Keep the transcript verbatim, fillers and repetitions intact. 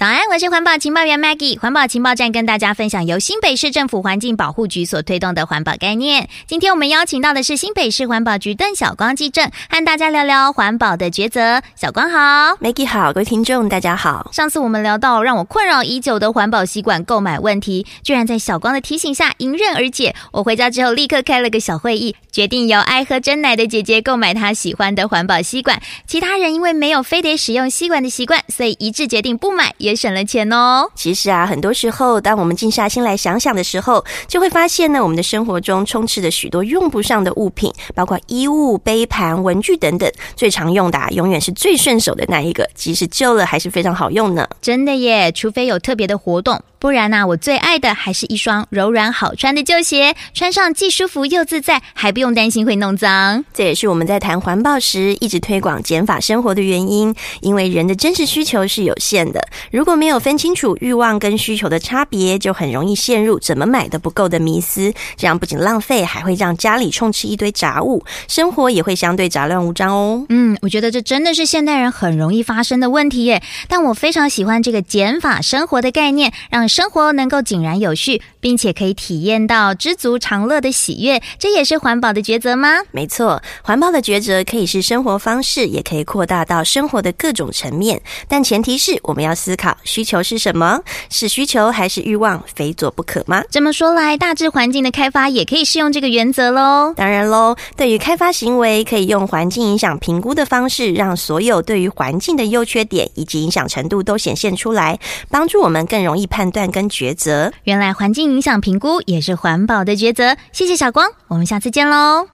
早安，我是环保情报员 Maggie。环保情报站跟大家分享由新北市政府环境保护局所推动的环保概念。今天我们邀请到的是新北市环保局邓小光技正，和大家聊聊环保的抉择。小光好。 Maggie 好，各位听众大家好。 上次我们聊到让我困扰已久的环保吸管购买问题，居然在小光的提醒下迎刃而解。我回家之后立刻开了个小会议，决定由爱喝真奶的姐姐购买她喜欢的环保吸管，其他人因为没有非得使用吸管的习惯，所以一致决定不买，也省了钱哦。 其实啊，很多时候当我们静下心来想想的时候，就会发现呢，我们的生活中充斥着许多用不上的物品，包括衣物、杯盘、文具等等。最常用的啊，永远是最顺手的那一个，即使旧了还是非常好用呢。 真的耶，除非有特别的活动，不然啊，我最爱的还是一双柔软好穿的旧鞋，穿上既舒服又自在，还不用担心会弄脏。 这也是我们在谈环保时一直推广减法生活的原因，因为人的真实需求是有限的，如果没有分清楚欲望跟需求的差别，就很容易陷入怎么买都不够的迷思，这样不仅浪费，还会让家里充斥一堆杂物，生活也会相对杂乱无章哦。 嗯，我觉得这真的是现代人很容易发生的问题耶。但我非常喜欢这个减法生活的概念，让生活能够井然有序，并且可以体验到知足常乐的喜悦，这也是环保的抉择吗？ 没错，环保的抉择可以是生活方式，也可以扩大到生活的各种层面，但前提是我们要思考需求是什么，是需求还是欲望，非做不可吗？ 这么说来，大致环境的开发也可以适用这个原则咯。 当然咯，对于开发行为，可以用环境影响评估的方式，让所有对于环境的优缺点以及影响程度都显现出来，帮助我们更容易判断跟抉择。 原来环境影响评估也是环保的抉择。谢谢小光，我们下次见咯。